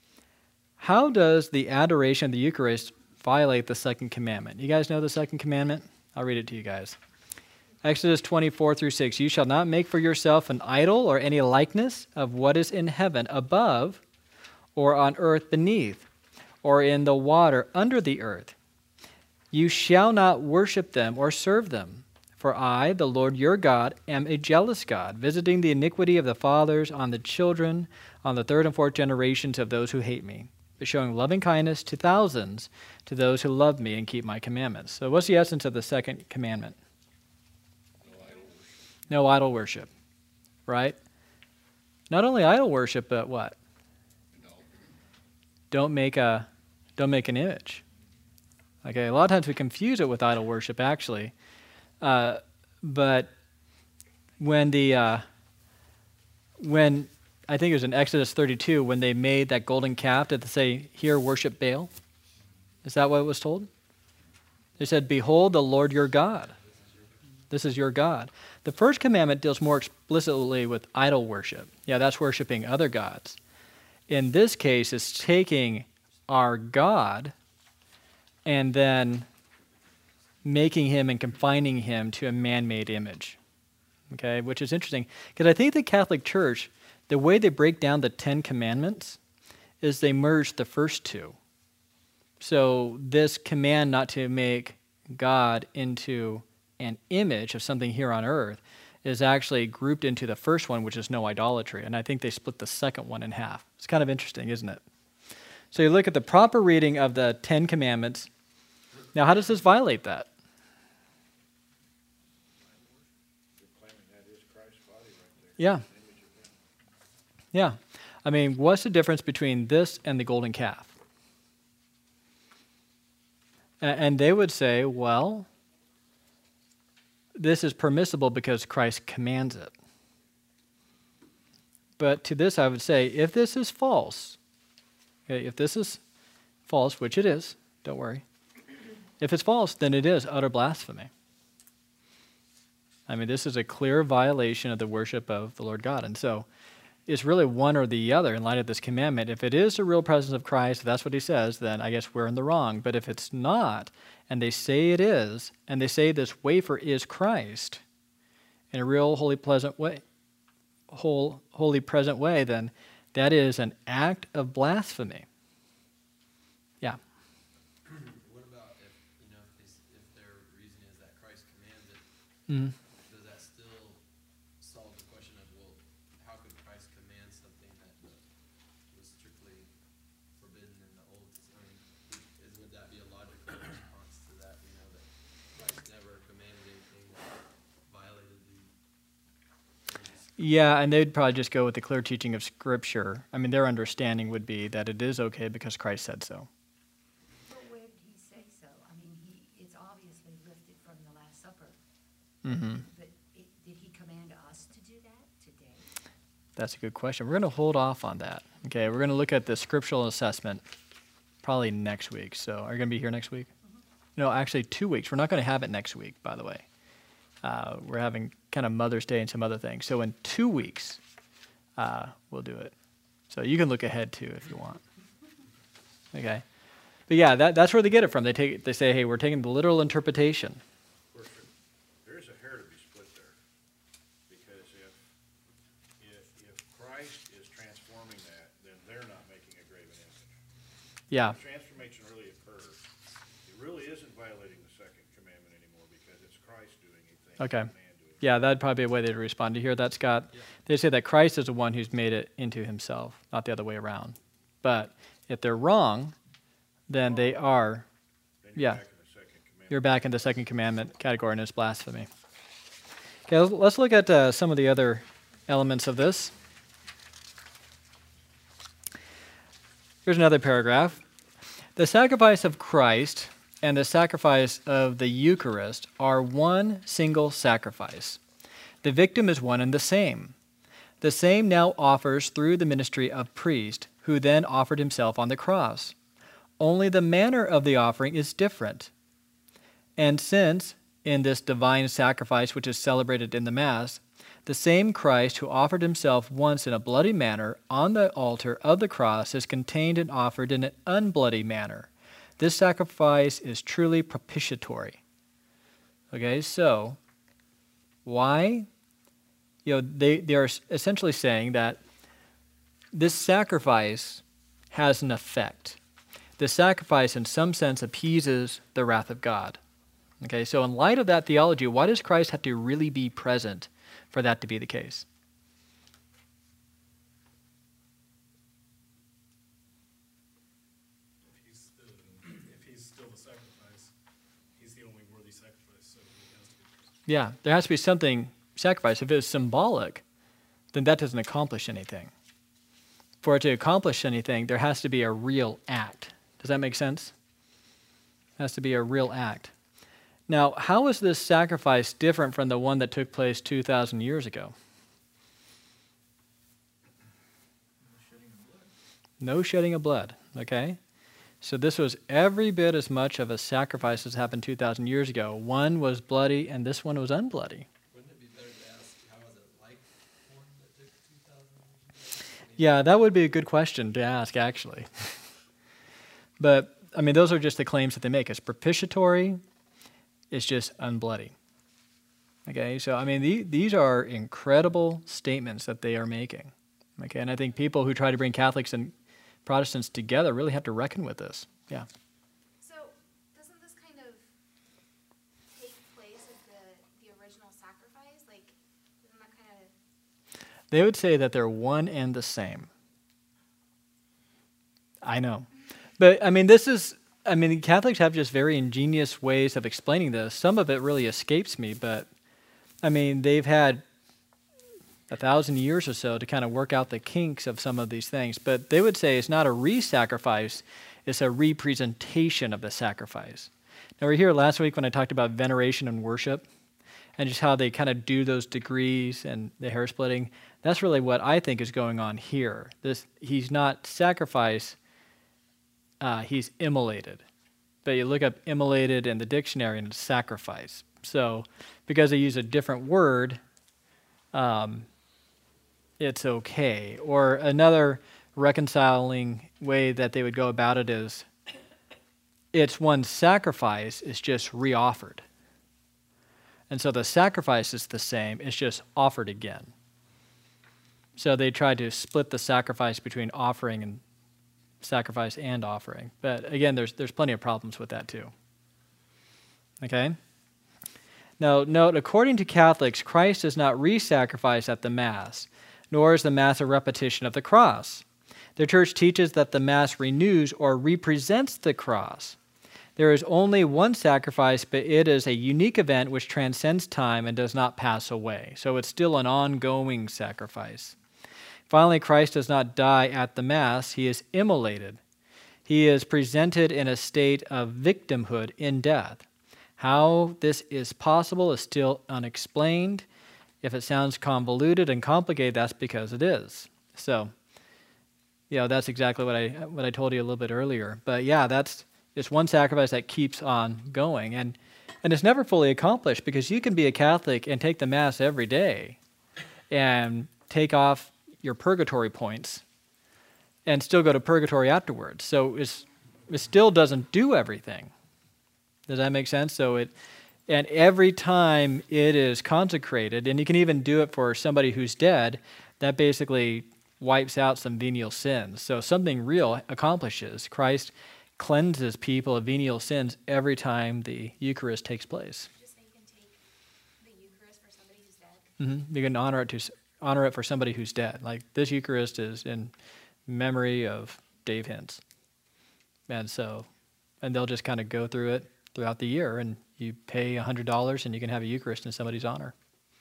A: how does the adoration of the Eucharist violate the second commandment? You guys know the second commandment? I'll read it to you guys. Exodus twenty-four through six, you shall not make for yourself an idol or any likeness of what is in heaven above, or on earth beneath, or in the water under the earth. You shall not worship them or serve them. For I, the Lord your God, am a jealous God, visiting the iniquity of the fathers on the children, on the third and fourth generations of those who hate me, but showing loving kindness to thousands, to those who love me and keep my commandments. So what's the essence of the second commandment?
I: No idol worship.
A: No idol worship, right? Not only idol worship, but what?
I: No.
A: Don't make a, don't make an image. Okay, a lot of times we confuse it with idol worship, actually. Uh, but when the, uh, when, I think it was in Exodus thirty-two, when they made that golden calf, did they say, here, worship Baal? Is that what it was told? They said, behold, the Lord your God. This is your God. The first commandment deals more explicitly with idol worship. Yeah, that's worshiping other gods. In this case, it's taking our God and then making him and confining him to a man-made image, okay, which is interesting. Because I think the Catholic Church, the way they break down the Ten Commandments is they merge the first two. So this command not to make God into an image of something here on earth is actually grouped into the first one, which is no idolatry. And I think they split the second one in half. It's kind of interesting, isn't it? So you look at the proper reading of the Ten Commandments. Now, how does this violate that?
H: You're claiming that is Christ's body right there.
A: Yeah.
H: An image of him.
A: Yeah. I mean, what's the difference between this and the golden calf? A- And they would say, well, this is permissible because Christ commands it. But to this I would say, if this is false, okay, if this is false, which it is, don't worry. If it's false, then it is utter blasphemy. I mean, this is a clear violation of the worship of the Lord God. And so it's really one or the other in light of this commandment. If it is the real presence of Christ, if that's what he says, then I guess we're in the wrong. But if it's not, and they say it is, and they say this wafer is Christ in a real holy, pleasant way, whole, holy, present way, then that is an act of blasphemy. Yeah.
F: What about if, you know, if, they, s- if their reason is that Christ commands it,
A: Mm.
F: does that still solve the question of, well, how could Christ command something that was strictly forbidden in the Old Testament? Is, would that be a logical response to that, you know, that Christ never commanded anything that violated the...
A: Yeah, and they'd probably just go with the clear teaching of Scripture. I mean, their understanding would be that it is okay because Christ said so.
B: But where did he say so? I mean, he, it's obviously lifted
A: Mm-hmm.
B: But it, did he command us to do that today?
A: That's a good question. We're going to hold off on that. Okay, we're going to look at the scriptural assessment probably next week. So are you going to be here next week? Mm-hmm. No, actually two weeks. We're not going to have it next week, by the way. Uh, we're having kind of Mother's Day and some other things. So in two weeks, uh, we'll do it. So you can look ahead too if you want. Okay. But yeah, that, that's where they get it from. They take they say, hey, we're taking the literal interpretation.
H: Of course, there is a hair to be split there, because if, if, if Christ is transforming that, then they're not making a graven image.
A: Yeah.
H: If transformation really occurs, it really isn't violating the second commandment anymore, because it's Christ doing a thing.
A: Okay.
H: not man doing it.
A: Yeah, that'd probably be a way they'd respond to hear that, Scott.
F: Yeah.
A: They say that Christ is the one who's made it into himself, not the other way around. But if they're wrong, then they are,
H: Then you're
A: yeah,
H: back in the second commandment.
A: you're back in the second commandment category, and it's blasphemy. Okay, let's- let's look at uh, some of the other elements of this. Here's another paragraph. The sacrifice of Christ and the sacrifice of the Eucharist are one single sacrifice. The victim is one and the same. The same now offers through the ministry of priest, who then offered himself on the cross. Only the manner of the offering is different. And since, in this divine sacrifice which is celebrated in the Mass, the same Christ who offered himself once in a bloody manner on the altar of the cross is contained and offered in an unbloody manner, this sacrifice is truly propitiatory. Okay, so why? You know, they, they are essentially saying that this sacrifice has an effect. The sacrifice, in some sense, appeases the wrath of God. Okay, so in light of that theology, why does Christ have to really be present for that to be the case?
E: If he's, uh, if he's still the sacrifice, he's the only worthy sacrifice, so he has to be present.
A: Yeah, there has to be something sacrificed. If it's symbolic, then that doesn't accomplish anything. For it to accomplish anything, there has to be a real act. Does that make sense? It has to be a real act. Now, how is this sacrifice different from the one that took place two thousand years ago? No shedding of blood, okay? So this was every bit as much of a sacrifice as happened two thousand years ago. One was bloody and this one was unbloody.
F: Wouldn't it be better to ask, how is it like one that took two thousand years ago? I mean,
A: Yeah, that would be a good question to ask, actually. But, I mean, those are just the claims that they make. It's propitiatory, it's just unbloody. Okay, so, I mean, the, these are incredible statements that they are making. Okay, and I think people who try to bring Catholics and Protestants together really have to reckon with this. Yeah.
C: So, doesn't this kind of take place of the, the original sacrifice? Like, isn't that kind of...
A: They would say that they're one and the same. I know. But, I mean, this is, I mean, Catholics have just very ingenious ways of explaining this. Some of it really escapes me, but, I mean, they've had a thousand years or so to kind of work out the kinks of some of these things. But they would say it's not a re-sacrifice, it's a representation of the sacrifice. Now, we were here last week when I talked about veneration and worship, and just how they kind of do those degrees and the hair splitting. That's really what I think is going on here. This he's not sacrifice, uh, he's immolated. But you look up immolated in the dictionary and it's sacrifice. So because they use a different word, um, it's okay. Or another reconciling way that they would go about it is it's one sacrifice, it's just reoffered. And so the sacrifice is the same, it's just offered again. So they tried to split the sacrifice between offering and sacrifice and offering. But again, there's there's plenty of problems with that too. Okay? Now, note, according to Catholics, Christ is not re-sacrificed at the Mass, nor is the Mass a repetition of the cross. The Church teaches that the Mass renews or represents the cross. There is only one sacrifice, but it is a unique event which transcends time and does not pass away. So it's still an ongoing sacrifice. Finally, Christ does not die at the Mass. He is immolated. He is presented in a state of victimhood in death. How this is possible is still unexplained. If it sounds convoluted and complicated, that's because it is. So, you know, that's exactly what I what I told you a little bit earlier. But yeah, that's it's one sacrifice that keeps on going, and and it's never fully accomplished, because you can be a Catholic and take the Mass every day, and take off your purgatory points, and still go to purgatory afterwards. So it's it still doesn't do everything. Does that make sense? So it, and every time it is consecrated, and you can even do it for somebody who's dead, that basically wipes out some venial sins. So something real accomplishes. Christ cleanses people of venial sins every time the Eucharist takes place.
C: Just say you can take the Eucharist for somebody who's dead.
A: Mm-hmm. You can honor it to honor it for somebody who's dead. Like this Eucharist is in memory of Dave Hintz, and so, and they'll just kind of go through it throughout the year, and you pay a hundred dollars, and you can have a Eucharist in somebody's honor.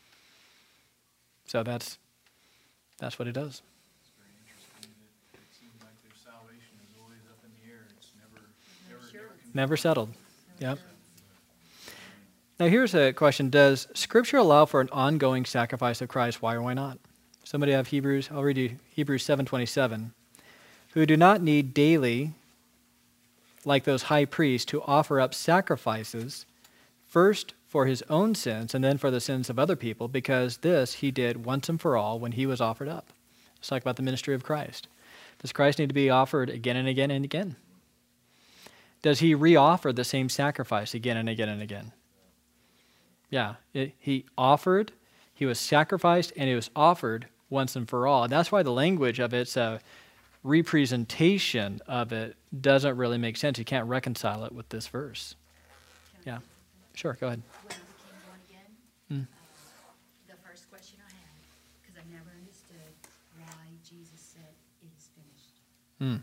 A: So that's that's what it does.
E: It's very interesting that it seems like their salvation is always up in the air. It's never, never, never confirmed.
A: Never settled. Yep. Now here's a question. Does Scripture allow for an ongoing sacrifice of Christ? Why or why not? Somebody have Hebrews, I'll read you Hebrews seven twenty-seven. Who do not need daily, like those high priests, to offer up sacrifices, first for his own sins and then for the sins of other people, because this he did once and for all when he was offered up. Let's talk about the ministry of Christ. Does Christ need to be offered again and again and again? Does he re-offer the same sacrifice again and again and again? Yeah, it, he offered, he was sacrificed, and it was offered once and for all. And that's why the language of it's a representation of it doesn't really make sense. You can't reconcile it with this verse. Yeah, sure, go ahead.
B: When I became born again,
A: Mm.
B: uh, the first question I had, because I never understood why Jesus said it is finished.
A: Mm.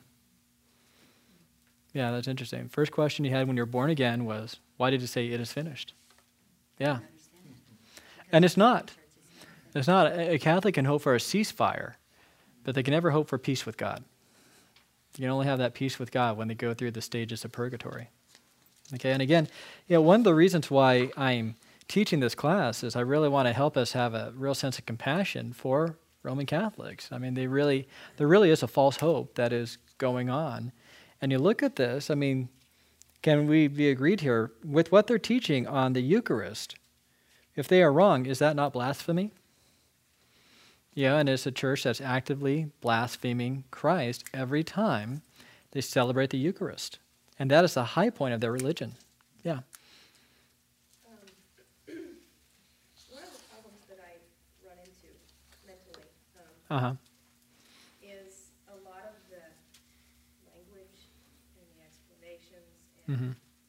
A: Yeah, that's interesting. First question you had when you were born again was, why did it say it is finished? Yeah.
B: I don't understand that.
A: And it's not.
B: Church is never
A: It's not. A a Catholic can hope for a ceasefire, but they can never hope for peace with God. You can only have that peace with God when they go through the stages of purgatory. Okay, and again, you know, one of the reasons why I'm teaching this class is I really want to help us have a real sense of compassion for Roman Catholics. I mean, they really, there really is a false hope that is going on. And you look at this, I mean, can we be agreed here with what they're teaching on the Eucharist? If they are wrong, is that not blasphemy? Yeah, and it's a church that's actively blaspheming Christ every time they celebrate the Eucharist. And that is the high point of their religion. Yeah.
K: Um, one of the problems that I run into mentally um,
A: Uh-huh.
K: is a lot of the language and the explanations and
A: Mm-hmm.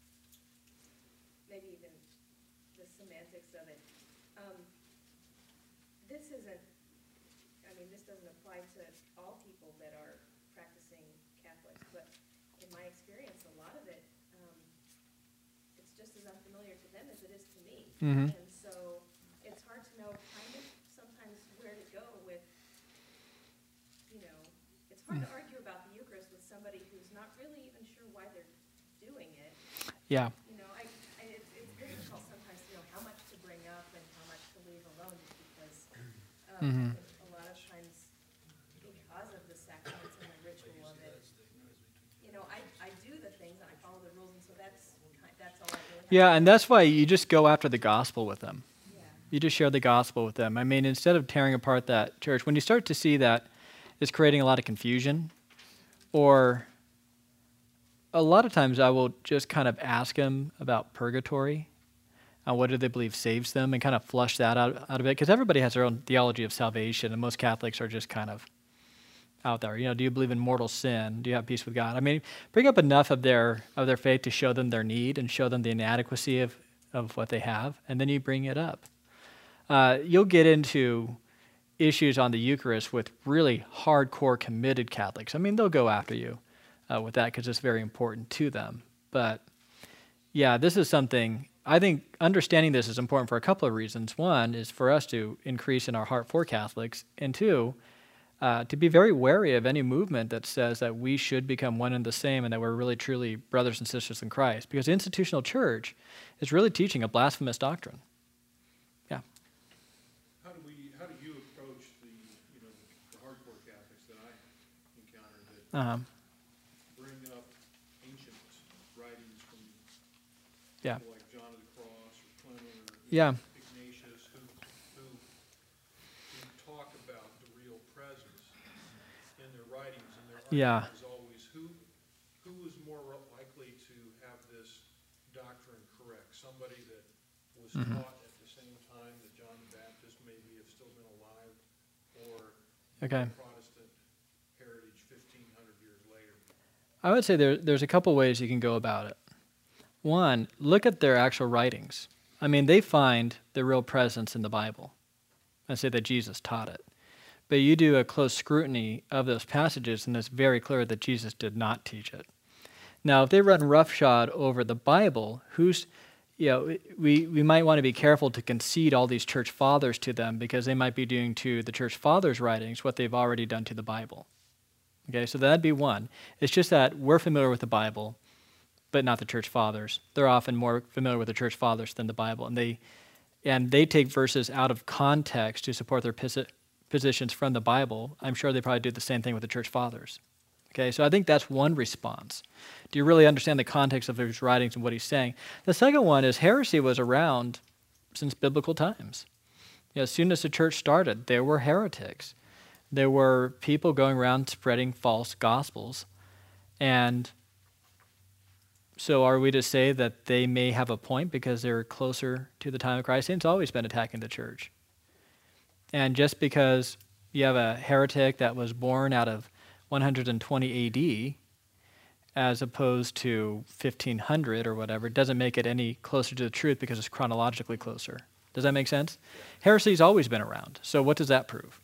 K: maybe even the semantics of it. Um, this isn't, I mean, this doesn't apply to all people that are practicing Catholics, but in my experience, a lot of it, um, it's just as unfamiliar to them as it is to me.
A: Mhm.
K: And so it's hard to know kind of sometimes where to go with, you know, it's hard to argue about the Eucharist with somebody who's not really even sure why they're doing it.
A: Yeah.
K: You know, I, I it's, it's difficult sometimes to know how much to bring up and how much to leave alone, just because um,
A: Mhm.
K: a lot of times, because of the sacraments and the ritual of it, you know, I, I do the things and I follow the rules, and so that's ki- that's all I really have.
A: Yeah, and that's why you just go after the gospel with them.
K: Yeah.
A: You just share the gospel with them. I mean, instead of tearing apart that church, when you start to see that it's creating a lot of confusion, or a lot of times I will just kind of ask them about purgatory, and what do they believe saves them, and kind of flush that out, out of it, because everybody has their own theology of salvation, and most Catholics are just kind of out there. You know, do you believe in mortal sin? Do you have peace with God? I mean, bring up enough of their of their faith to show them their need and show them the inadequacy of, of what they have, and then you bring it up. Uh, you'll get into issues on the Eucharist with really hardcore committed Catholics. I mean, they'll go after you uh, with that because it's very important to them. But yeah, this is something, I think understanding this is important for a couple of reasons. One is for us to increase in our heart for Catholics, and two, uh, to be very wary of any movement that says that we should become one and the same and that we're really truly brothers and sisters in Christ, because the institutional church is really teaching a blasphemous doctrine. Yeah.
H: How do we, how do you approach the, you know, the hardcore Catholics that I encounter that
A: Uh-huh.
H: bring up ancient writings from
A: Yeah.
H: people like John of the Cross or Clement or
A: Yeah.
H: Ignatius, who, who, who talk about the real presence in their writings, and their
A: Yeah.
H: argument is always who, who is more likely to have this doctrine correct? Somebody that was
A: Mhm.
H: taught at the same time that John the Baptist maybe have still been alive, or
A: Okay.
H: Protestant heritage fifteen hundred years later?
A: I would say there, there's a couple ways you can go about it. One, look at their actual writings. I mean, they find the real presence in the Bible and say that Jesus taught it. But you do a close scrutiny of those passages, and it's very clear that Jesus did not teach it. Now, if they run roughshod over the Bible, who's, you know, we, we might want to be careful to concede all these church fathers to them, because they might be doing to the church fathers' writings what they've already done to the Bible. Okay, so that'd be one. It's just that we're familiar with the Bible, but not the church fathers. They're often more familiar with the church fathers than the Bible, and they and they take verses out of context to support their posi- positions from the Bible. I'm sure they probably do the same thing with the church fathers. Okay, so I think that's one response. Do you really understand the context of his writings and what he's saying? The second one is heresy was around since biblical times. You know, as soon as the church started, there were heretics. There were people going around spreading false gospels. And so are we to say that they may have a point because they're closer to the time of Christ? It's always been attacking the church. And just because you have a heretic that was born out of one hundred twenty A D as opposed to fifteen hundred or whatever, doesn't make it any closer to the truth because it's chronologically closer. Does that make sense? Heresy's always been around. So what does that prove?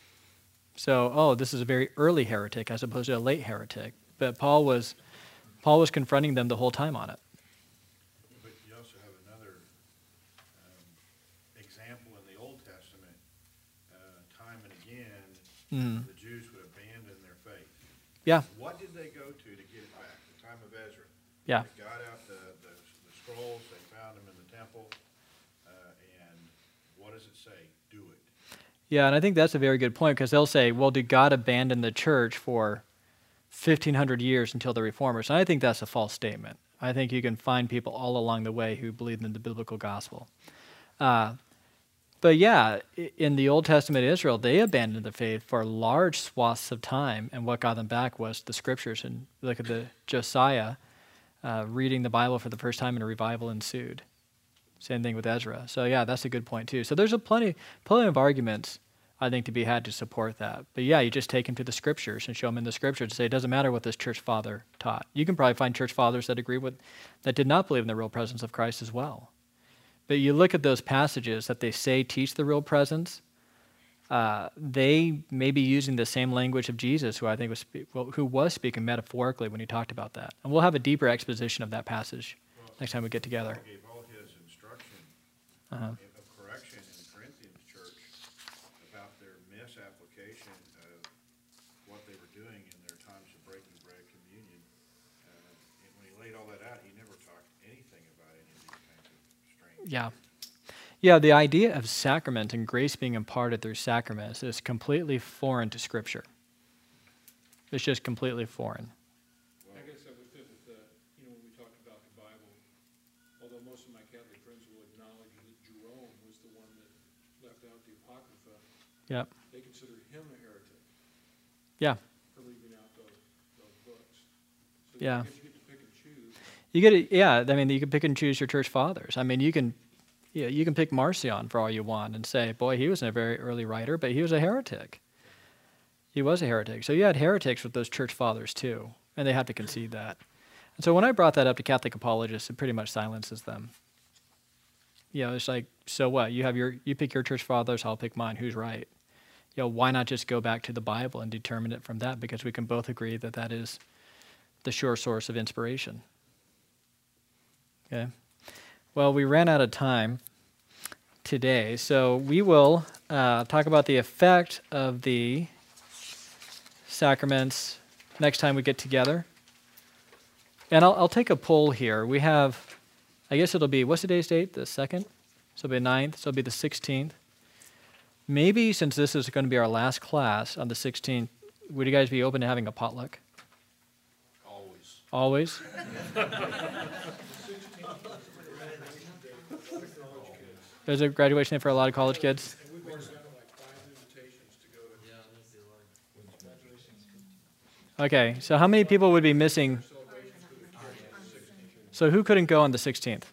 A: So, oh, this is a very early heretic as opposed to a late heretic. But Paul was Paul was confronting them the whole time on it.
H: But you also have another um, example in the Old Testament. Uh, time and again,
A: Mm.
H: the Jews would abandon their faith.
A: Yeah.
H: What did they go to to get it back? The time of Ezra.
A: Yeah.
H: They got out the, the, the scrolls, they found them in the temple, uh, and what does it say? Do it.
A: Yeah, and I think that's a very good point, because they'll say, well, did God abandon the church for fifteen hundred years until the Reformers? And I think that's a false statement. I think you can find people all along the way who believed in the biblical gospel. Uh, but yeah, in the Old Testament Israel, they abandoned the faith for large swaths of time, and what got them back was the scriptures. And look at the Josiah uh, reading the Bible for the first time, and a revival ensued. Same thing with Ezra. So yeah, that's a good point too. So there's a plenty, plenty of arguments, I think, to be had to support that. But yeah, you just take them to the scriptures and show them in the scriptures and say, it doesn't matter what this church father taught. You can probably find church fathers that agree with, that did not believe in the real presence of Christ as well. But you look at those passages that they say teach the real presence, uh, they may be using the same language of Jesus, who I think was, spe- well, who was speaking metaphorically when he talked about that. And we'll have a deeper exposition of that passage
H: Well,
A: next time we get together.
H: Paul gave all his instruction
A: Uh-huh.
H: of correction in the Corinthians church about their misapplication of what they were doing in their times of breaking bread, communion. Uh, and when he laid all that out, he never talked anything about any of these kinds of strange.
A: Yeah. Yeah, the idea of sacrament and grace being imparted through sacraments is completely foreign to Scripture. It's just completely foreign.
L: I guess I would fit with that, you know, when we talked about the Bible, although most of my Catholic friends will acknowledge that Jerome was the one that left out the Apocrypha,
A: Yep.
L: they consider him a heretic
A: Yeah.
L: for leaving out those, those books. So
A: Yeah.
L: I guess you get to pick and choose.
A: You get it, yeah, I mean, you can pick and choose your church fathers. I mean, you can yeah, you can pick Marcion for all you want and say, boy, he was a very early writer, but he was a heretic. He was a heretic. So you had heretics with those church fathers too, and they have to concede that. And so when I brought that up to Catholic apologists, it pretty much silences them. You know, it's like, so what? You have your, you pick your church fathers, I'll pick mine. Who's right? You know, why not just go back to the Bible and determine it from that? Because we can both agree that that is the sure source of inspiration. Okay. Well, we ran out of time today, so we will uh, talk about the effect of the sacraments next time we get together. And I'll, I'll take a poll here. We have, I guess it'll be, what's today's date? The second? So it'll be the ninth, so it'll be the sixteenth. Maybe since this is going to be our last class on the sixteenth, would you guys be open to having a potluck?
I: Always.
A: Always? There's a graduation day for a lot of college kids.
L: And we've been sent like five invitations to go to.
F: Yeah, that'd be like.
A: Okay, so how many people would be missing? So who couldn't go on the sixteenth?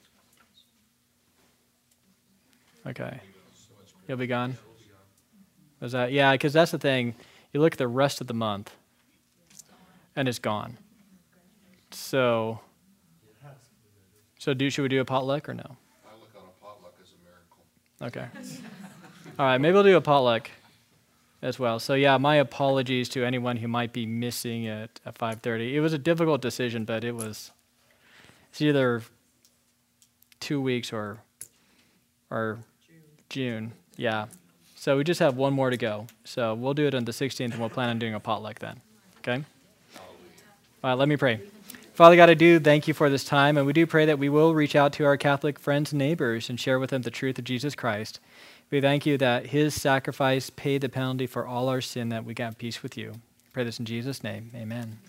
A: Okay. You'll be gone? Was that, yeah, because that's the thing. You look at the rest of the month, and it's gone. So, so do should we do a potluck or no?
I: I look on a potluck as a miracle.
A: Okay. All right, maybe we'll do a potluck as well. So yeah, my apologies to anyone who might be missing it at five thirty. It was a difficult decision, but it was, it's either two weeks or, or June. Yeah. So we just have one more to go. So we'll do it on the sixteenth, and we'll plan on doing a potluck then. Okay? All right, let me pray. Father God, I do thank you for this time, and we do pray that we will reach out to our Catholic friends and neighbors and share with them the truth of Jesus Christ. We thank you that his sacrifice paid the penalty for all our sin, that we got peace with you. I pray this in Jesus' name. Amen.